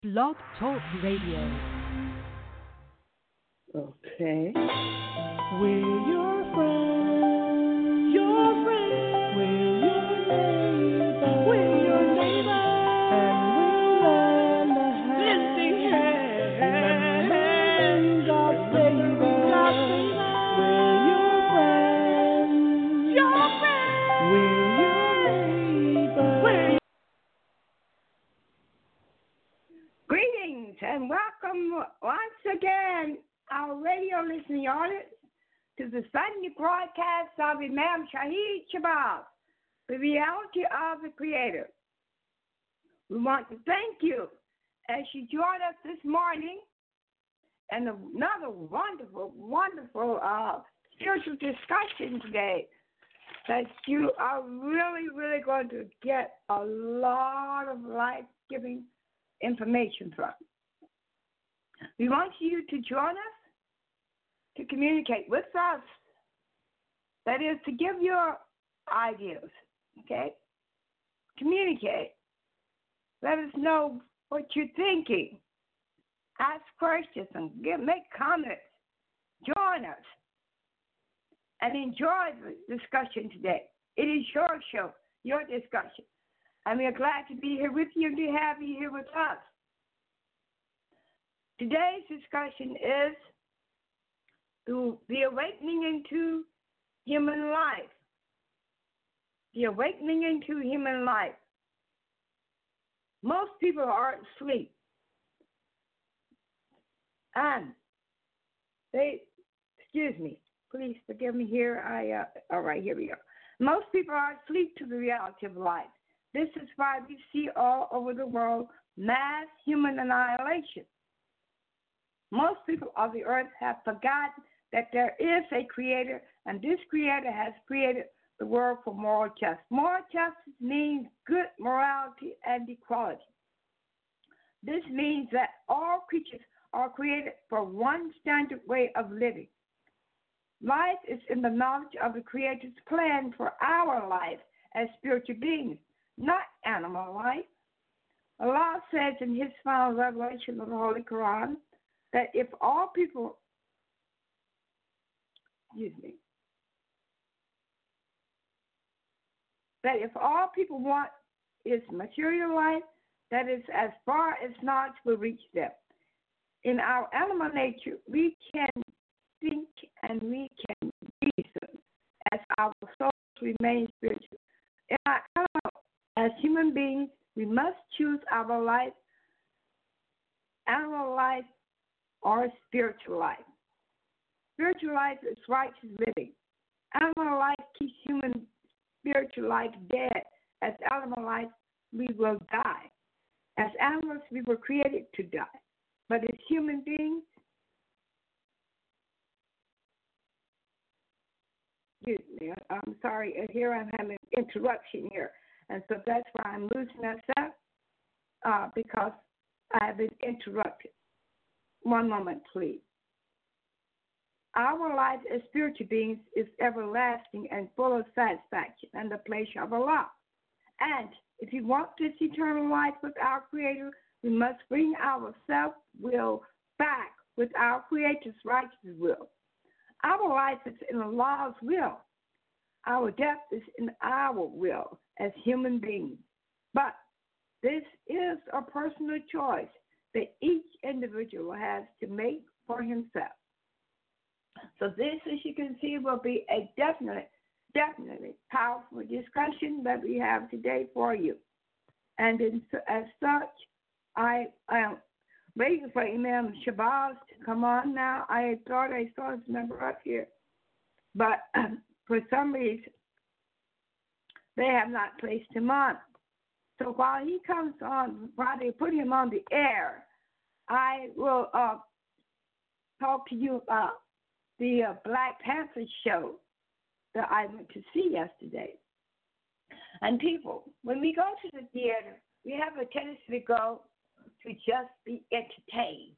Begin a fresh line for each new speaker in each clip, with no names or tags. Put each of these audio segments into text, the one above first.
Blog Talk Radio.
Okay. We're your friends. Your friends. We're your neighbors. We're your neighbors. And we'll lend a hand. God save us. God save us. We're your friends. Your friends. We're your neighbors.
Greetings and welcome once again, our radio listening audience, to the Sunday broadcast of Imam Shahid Shabazz, the reality of the Creator. We want to thank you as you join us this morning and another wonderful, wonderful spiritual discussion today that you are really, really going to get a lot of life-giving information from. We want you to join us, to communicate with us. That is, to give your ideas, okay? Communicate. Let us know what you're thinking. Ask questions and make comments. Join us and enjoy the discussion today. It is your show, your discussion. And we are glad to be here with you and to have you here with us. Today's discussion is the awakening into human life. The awakening into human life. Most people are asleep. And please forgive me here. All right, here we go. Most people are asleep to the reality of life. This is why we see all over the world mass human annihilation. Most people of the earth have forgotten that there is a creator, and this creator has created the world for moral justice. Moral justice means good morality and equality. This means that all creatures are created for one standard way of living. Life is in the knowledge of the Creator's plan for our life as spiritual beings, not animal life. Allah says in His final revelation of the Holy Quran that if all people, want is material life, that is as far as knowledge will reach them. In our animal nature, we can think and we can reason as our souls remain spiritual. In our animal, as human beings, we must choose our life, animal life, or spiritual life. Spiritual life is righteous living. Animal life keeps human spiritual life dead. As animal life, we will die. As animals, we were created to die. But as human beings, I'm sorry, here I'm having an interruption here. And so that's why I'm losing that because I have been interrupted. One moment, please. Our life as spiritual beings is everlasting and full of satisfaction and the pleasure of Allah. And if you want this eternal life with our Creator, we must bring our self-will back with our Creator's righteous will. Our life is in Allah's will. Our death is in our will as human beings. But this is a personal choice that each individual has to make for himself. So this, as you can see, will be a definitely powerful discussion that we have today for you. And as such, I am waiting for Imam Shabazz to come on now. I thought I saw his number up here, but for some reason, they have not placed him on. So while he comes on, while they put him on the air, I will talk to you about the Black Panther show that I went to see yesterday. And people, when we go to the theater, we have a tendency to go to just be entertained.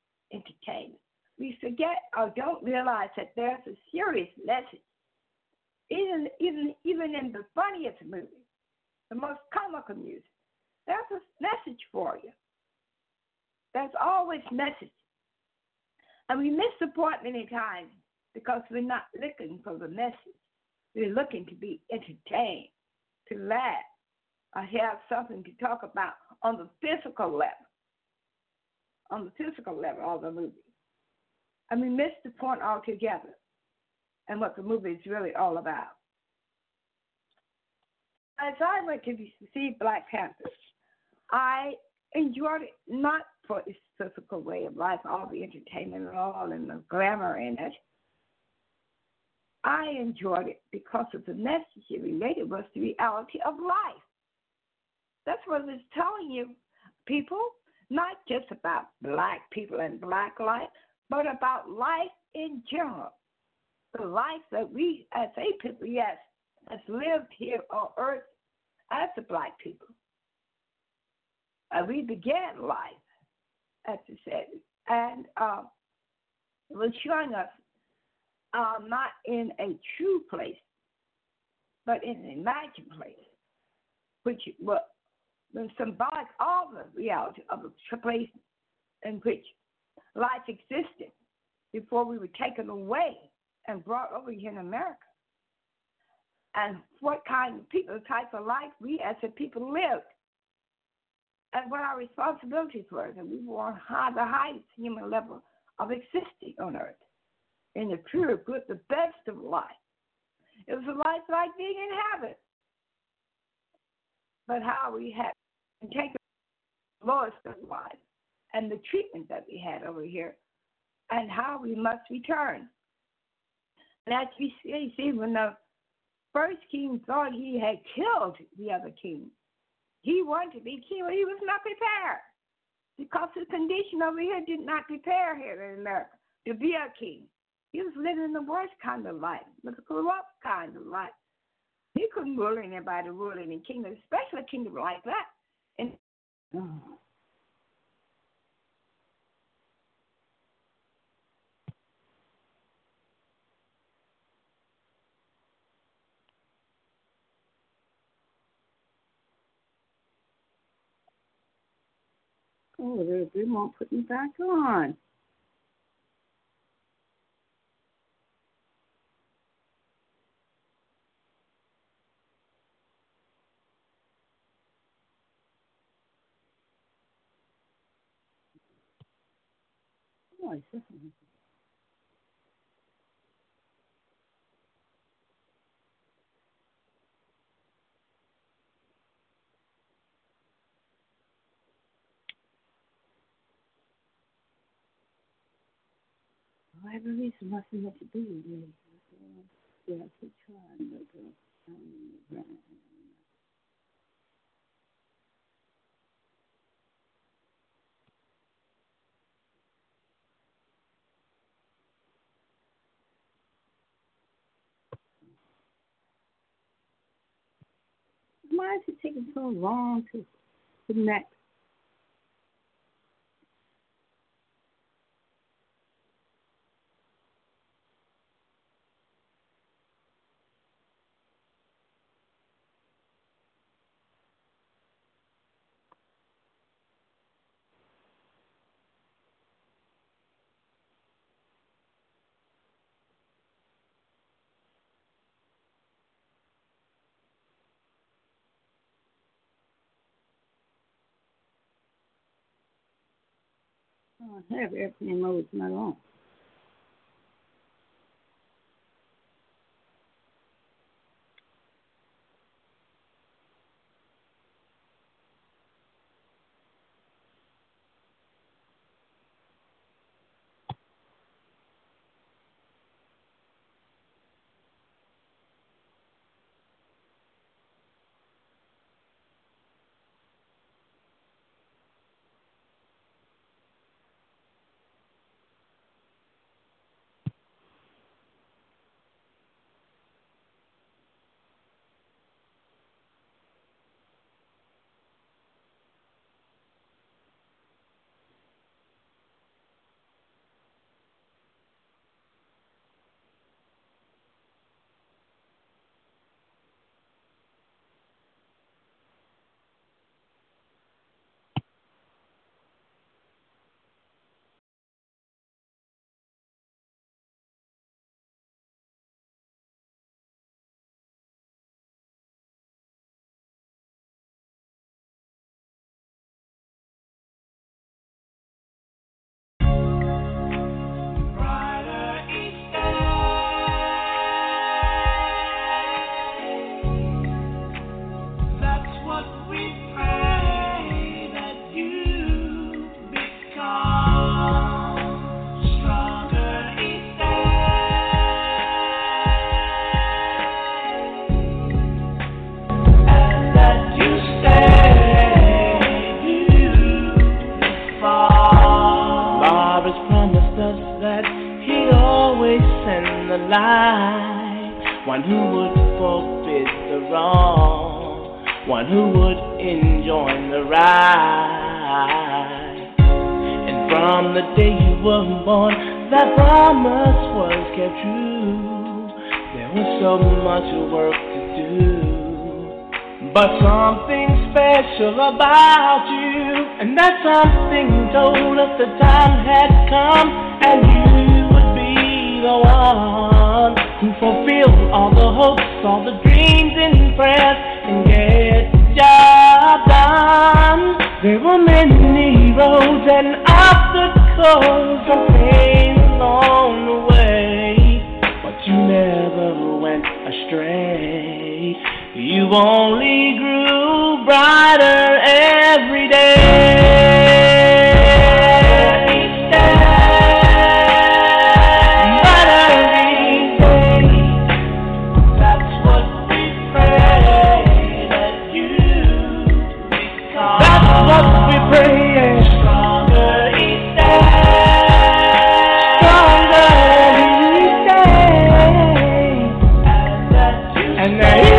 We forget or don't realize that there's a serious message. Even in the funniest movies, the most comical music, there's a message for you. There's always message. And we miss the point many times because we're not looking for the message. We're looking to be entertained, to laugh, or have something to talk about on the physical level, of the movie. And we miss the point altogether and what the movie is really all about. As I went to see Black Panther, I enjoyed it not for its physical way of life, all the entertainment and all and the glamour in it. I enjoyed it because of the message it related was the reality of life. That's what it's telling you, people, not just about black people and black life, but about life in general. The life that we, as a people, yes, has lived here on earth as the black people. We began life, as you said, and it was showing us not in a true place, but in an imagined place, which was symbolic of the reality of a place in which life existed before we were taken away and brought over here in America. And what kind of people, type of life we as a people lived, and what our responsibilities were. And we were on the highest human level of existing on earth, in the pure good, the best of life. It was a life like being in heaven. But how we had taken the lowest of life and the treatment that we had over here, and how we must return. And as we see, when the first king thought he had killed the other king, he wanted to be king, but he was not prepared because the condition over here did not prepare here in America to be a king. He was living the worst kind of life, the corrupt kind of life. He couldn't rule anybody, rule any kingdom, especially a kingdom like that. And they won't put me back on. Oh, I see. I believe it must be what to do. Yeah, to try and look at why is it taking so long to connect? Oh, I have airplane mode not on.
the light, one who would forfeit the wrong, one who would enjoy the right. And from the day you were born, that promise was kept true. There was so much work to do, but something special about you, and that something told us the time had come, and you would be the one who fulfilled all the hopes, all the dreams and prayers, and get the job done. There were many roads and obstacles and pain along the way, but you never went astray. You only grew brighter every day. Each day, brighter each day. That's what we pray that you become. That's what we pray. Stronger each day. Stronger each day. And that you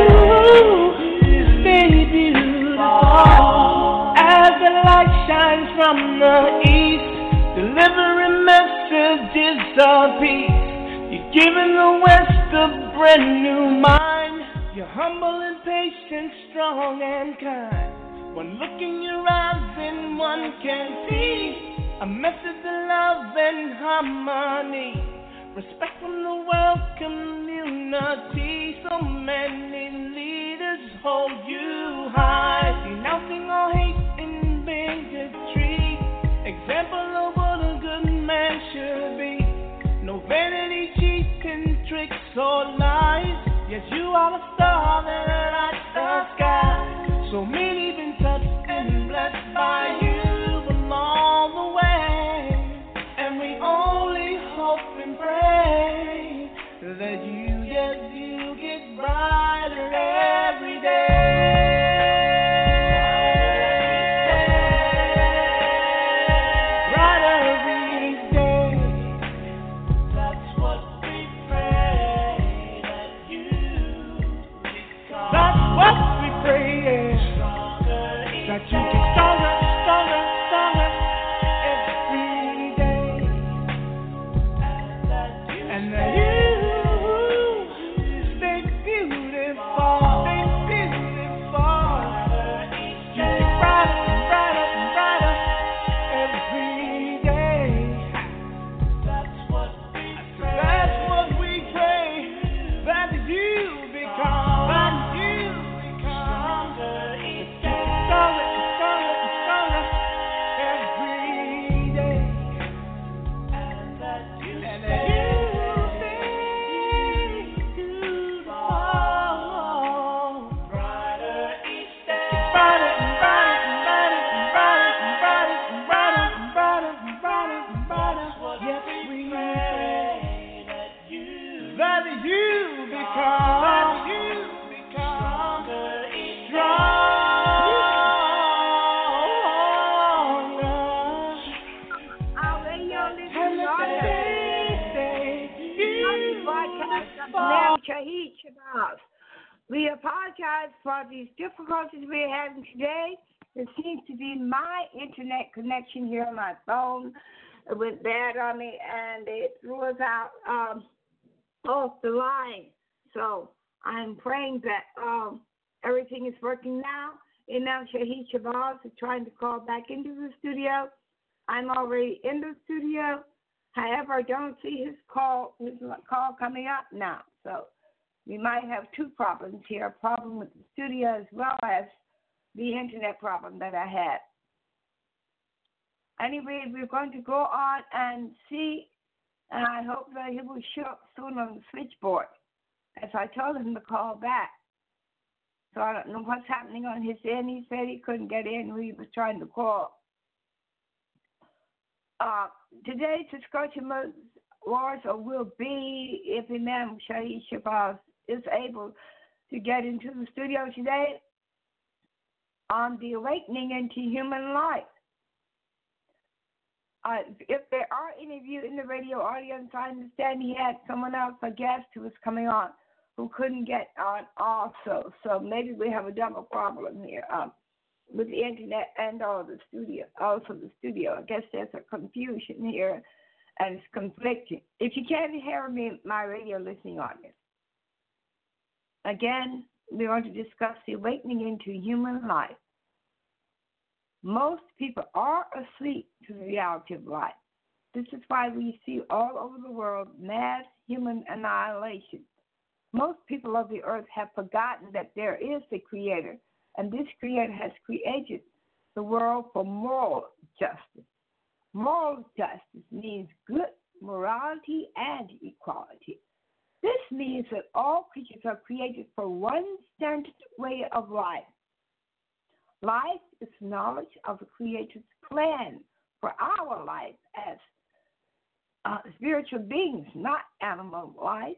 from the east, delivering messages of peace. You're giving the West a brand new mind. You're humble and patient, strong and kind. One look in your eyes and one can see a message of love and harmony. Respect from the world community. So many leaders hold you high, denouncing all hate and bigotry. Example of what a good man should be. No vanity, cheat, and tricks or lies. Yes, you are the star that lights the sky. So many been touched and blessed by you along the way, and we only hope and pray that you, yes, you get brighter every day. That you get stronger, stronger, stronger every day, and that you stay beautiful, stay beautiful. You get brighter and brighter and brighter every day. That's what we pray that you become.
We apologize for these difficulties we're having today. It seems to be my internet connection here on my phone. It went bad on me, and it threw us out off the line. So I'm praying that everything is working now. Imam Shahid Shabazz is trying to call back into the studio. I'm already in the studio. However, I don't see his call coming up now. So we might have two problems here, a problem with the studio as well as the internet problem that I had. Anyway, we're going to go on and see, and I hope that he will show up soon on the switchboard, as I told him to call back. So I don't know what's happening on his end. He said he couldn't get in when he was trying to call. Today's discussion was or will be if Imam Shahid Shabazz is able to get into the studio today on the awakening into human life. If there are any of you in the radio audience, I understand he had someone else, a guest who was coming on, who couldn't get on also. So maybe we have a double problem here with the internet and also the studio. I guess there's a confusion here, and it's conflicting. If you can't hear me, my radio listening audience, again, we want to discuss the awakening into human life. Most people are asleep to the reality of life. This is why we see all over the world mass human annihilation. Most people of the earth have forgotten that there is a creator, and this creator has created the world for moral justice. Moral justice means good morality and equality. This means that all creatures are created for one standard way of life. Life is knowledge of the Creator's plan for our life as spiritual beings, not animal life.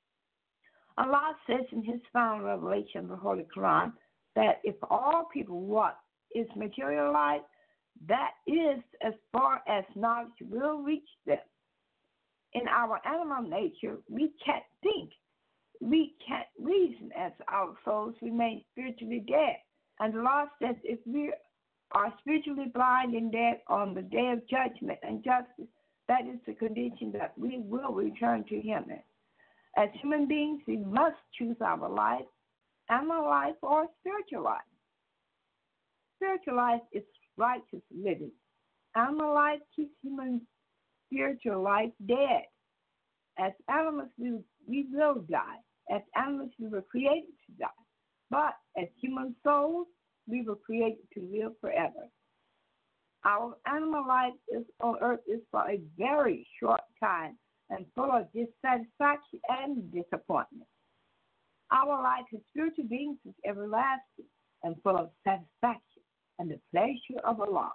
Allah says in His final revelation of the Holy Quran that if all people want is material life, that is as far as knowledge will reach them. In our animal nature, we can't think. We can't reason as our souls remain spiritually dead. And the law says if we are spiritually blind and dead on the day of judgment and justice, that is the condition that we will return to Him in. As human beings, we must choose our life, animal life, or spiritual life. Spiritual life is righteous living. Animal life keeps human spiritual life dead. As animals, we will die. As animals, we were created to die. But as human souls, we were created to live forever. Our animal life on earth is for a very short time and full of dissatisfaction and disappointment. Our life as spiritual beings is everlasting and full of satisfaction and the pleasure of Allah.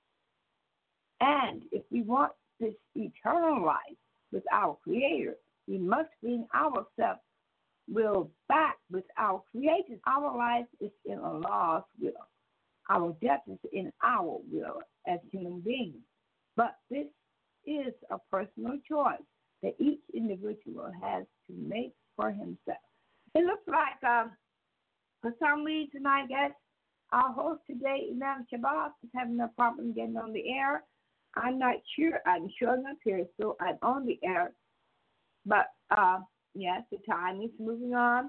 And if we want this eternal life with our Creator, we must bring ourselves back with our Creator. Our life is in Allah's will. Our death is in our will as human beings. But this is a personal choice that each individual has to make for himself. It looks like, for some reason, I guess, our host today, Imam Shabazz, is having a problem getting on the air. I'm not sure. I'm showing up here, so I'm on the air. But, yes, the time is moving on.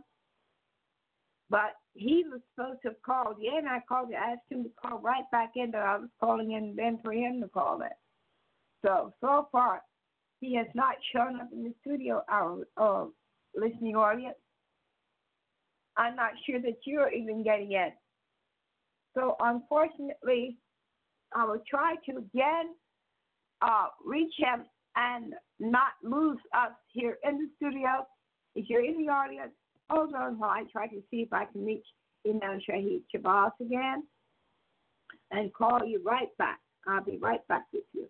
But he was supposed to have called in. I asked him to call right back in, but I was calling in then for him to call in. So far, he has not shown up in the studio, our listening audience. I'm not sure that you're even getting in. So, unfortunately, I will try to again reach him and not lose us here in the studio. If you're in the audience, hold on while I try to see if I can reach Imam Shahid Shabazz again and call you right back. I'll be right back with you.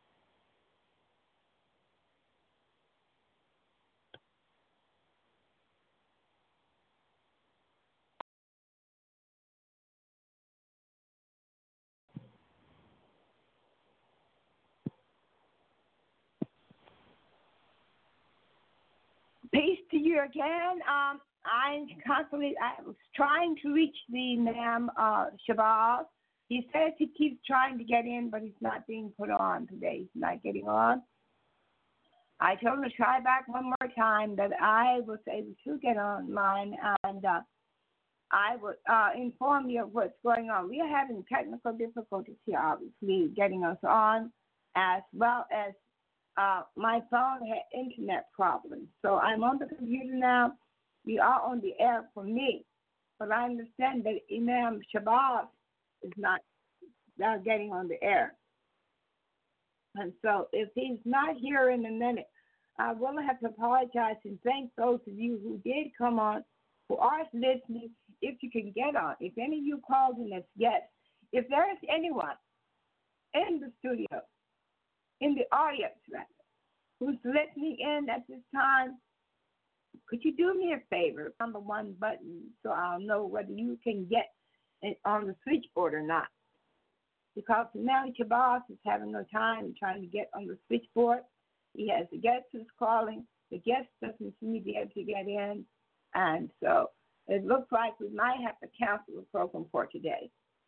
Peace to you again. I was trying to reach the Imam Shabazz. He says he keeps trying to get in, but he's not being put on today. He's not getting on. I told him to try back one more time, that I was able to get online, and I would inform you of what's going on. We are having technical difficulties here, obviously, getting us on, as well as my phone had internet problems. So I'm on the computer now. We are on the air for me. But I understand that Imam Shabazz is not getting on the air. And so if he's not here in a minute, I will have to apologize and thank those of you who did come on, who are listening, if you can get on. If any of you called in as guests, if there is anyone in the studio, in the audience, rather, who's listening in at this time, could you do me a favor? Number one button so I'll know whether you can get it on the switchboard or not. because the manager boss is having no time trying to get on the switchboard. He has a guest who's calling. The guest doesn't seem to be able to get in. And so it looks like we might have to cancel the program for today.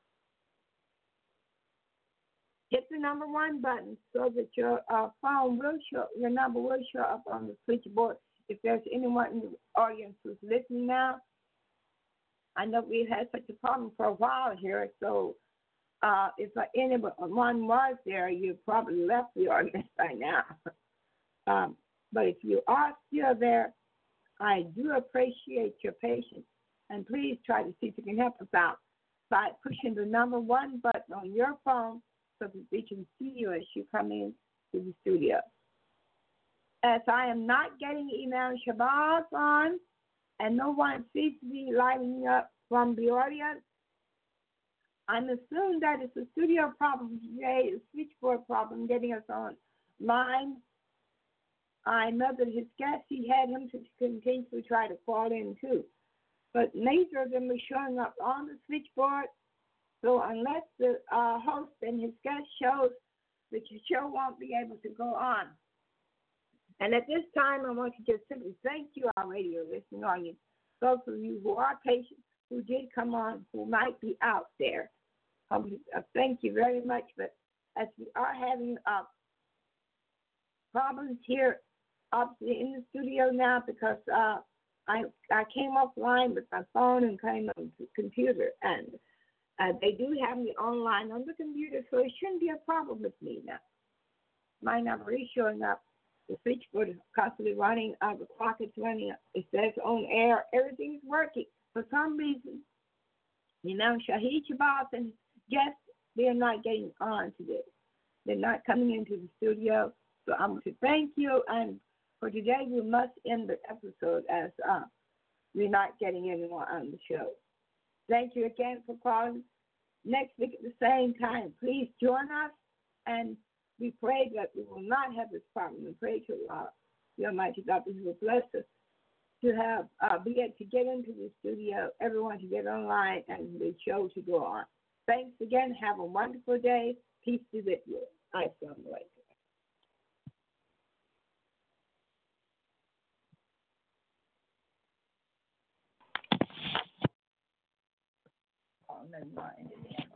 Hit the number 1 button so that your phone will show, your number will show up on the switchboard. If there's anyone in the audience who's listening now, I know we've had such a problem for a while here, so if anyone was there, you probably left the audience by now. But if you are still there, I do appreciate your patience, and please try to see if you can help us out by pushing the number 1 button on your phone so that we can see you as you come in to the studio. As I am not getting Imam Shabazz on, and no one seems to be lining up from the audience, I'm assuming that it's a studio problem today, a switchboard problem getting us online. I know that his guest, he had him to continue to try to call in too. But neither of them are showing up on the switchboard. So unless the host and his guest shows that your show won't be able to go on. And at this time, I want to just simply thank you, our radio listening audience, those of you who are patient, who did come on, who might be out there. Thank you very much. But as we are having problems here, obviously in the studio now, because I came offline with my phone and came on the computer, and they do have me online on the computer, so it shouldn't be a problem with me now. My number is showing up. The switchboard is constantly running. The clock is running. It says on air. Everything's working. For some reason, Imam Shahid Shabazz and guests, they're not getting on today. They're not coming into the studio. So I'm going to thank you. And for today, we must end the episode as we're not getting anyone on the show. Thank you again for calling. Next week at the same time, please join us, and we pray that we will not have this problem. We pray to the Almighty God that He will bless us to have be able to get into the studio, everyone to get online, and the show to go on. Thanks again. Have a wonderful day. Peace be with you. Assalamu alaikum. Oh, never mind.